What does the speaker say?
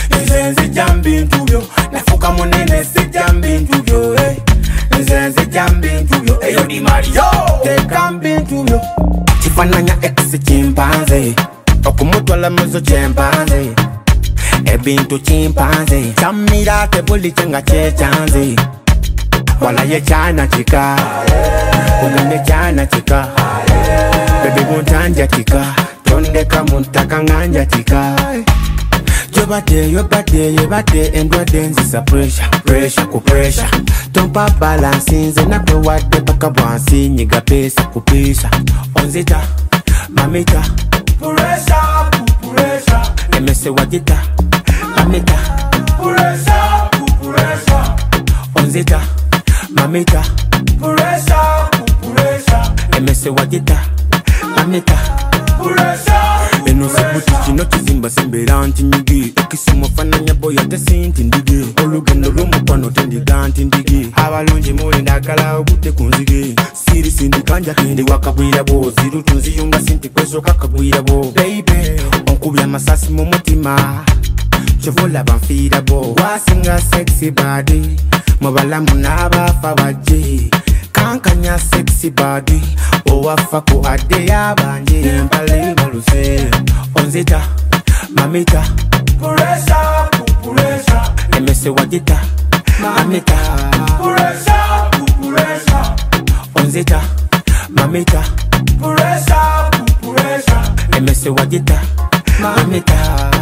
Nzenze jambi ntubyo nafuka munene si jambi ntubyo Nzenze jambi ntubyo eyo di Mario tekambi ntubyo Chifananya ex chimpanze okumutwala muzo chimpanze ebintu chimpanze chamira tebuli chenga chechanze wala ye chana chika unane chana chika bebe muntanja chika tondeka muntaka nganja chika Yo bate endwa denzi pressure ku pressure Tompa balance nze nakwe wade baka bwansi nyiga pesa ku pesa Onzita, mamita Pressure ku pressure Emese wadita, mamita Pressure ku pressure Onzita, mamita Pressure ku pressure Emese wadita, mamita Pressure Eno sebuti chino chizimba simberanti nyigi Ekisumo fananya boya tesinti ndige Olugendo lumupano tendiganti ndige Abalunji muli ndakala obute kunzige Siri sindikanja kendi wakabwira bo Zirutu nziyunga sinti kwezo kakabwira bo Baby, onkubya masasi mu mutima Chovola banfira bo Wasinga sexy body Mobala munaba baje Kankanya sexy body Owafa ko ade yabanje Mbale baluse Onzita, mamita Pressure ku pressure Emese wadita, mamita Pressure ku pressure Onzita, mamita Pressure ku pressure Emese wadita, mamita